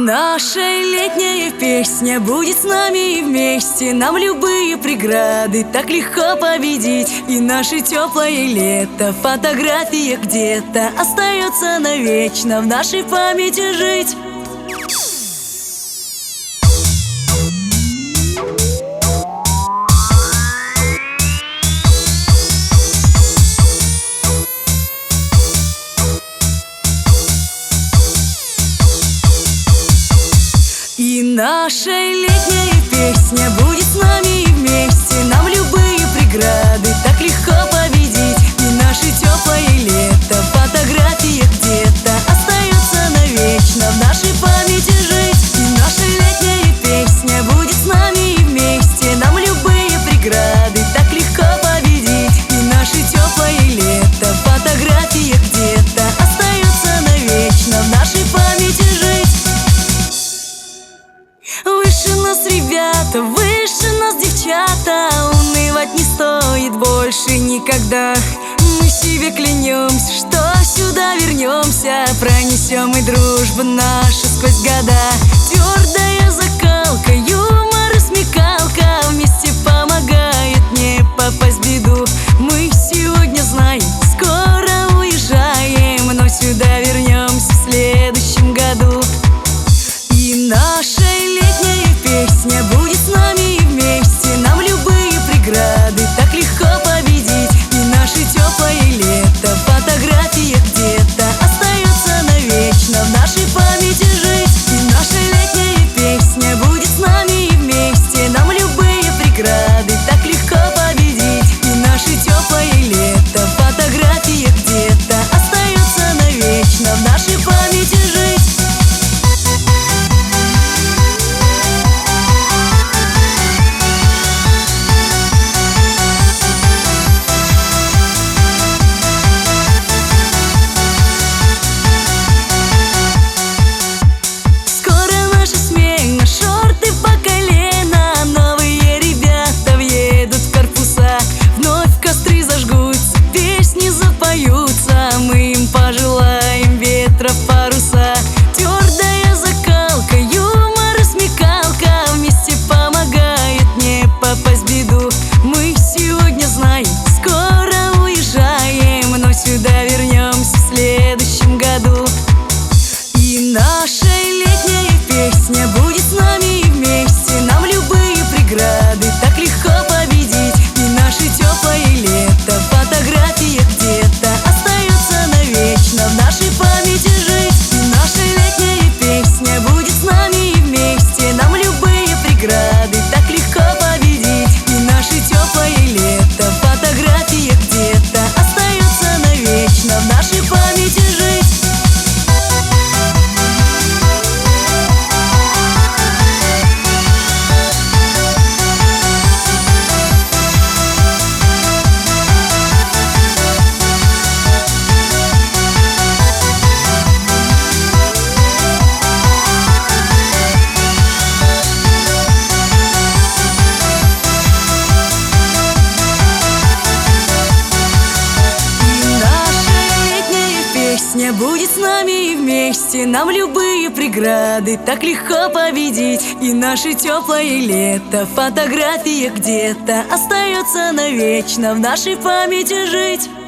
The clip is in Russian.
наша летняя песня будет с нами и вместе. Нам любые преграды так легко победить. И наше теплое лето в фотографиях где-то остается навечно в нашей памяти жить. И наша летняя песня будет с нами и вместе. Нам любые преграды так легко победить. И наше теплое лето в фотографиях где-то остается навечно в нашей памяти жить. И наша летняя песня будет с нами и вместе. Нам любые преграды так легко победить. И наше теплое лето в фотографиях где-то остается навечно в нашей памяти жить. Выше нас, ребята, выше нас, девчата. Унывать не стоит больше никогда. Мы себе клянемся, что сюда вернемся. Пронесем и дружбу нашу сквозь года. Твердая закалка, юмор и смекалка вместе помогает не попасть в беду. Мы сегодня знаем, скоро уезжаем, но сюда вернемся в следующем году. И наша летняя песня будет с нами и вместе. Нам любые преграды так легко победить. И наше теплое лето в фотографиях где-то остается навечно в нашей памяти жить. И наша летняя песня будет с нами и вместе. Нам любые преграды так легко победить. И наше теплое лето в фотографиях где-то остается навечно в нашей памяти жить. Мы им пожелаем ветра в паруса. Твердая закалка, юмор и смекалка вместе помогает не попасть в беду. Мы сегодня знаем, скоро уезжаем, но сюда вернемся в следующем году. И наша летняя песня будет с нами и вместе. Нам любые преграды так легко победить. И наше теплое лето в фотографиях где-то остается навечно в нашей памяти жить. И наша летняя песня будет с нами и вместе. Нам любые преграды так легко победить. И наше теплое лето в фотографиях где-то остается навечно в нашей памяти жить. Песня будет с нами и вместе. Нам любые преграды так легко победить. И наше теплое лето в фотографиях где-то остается навечно в нашей памяти жить.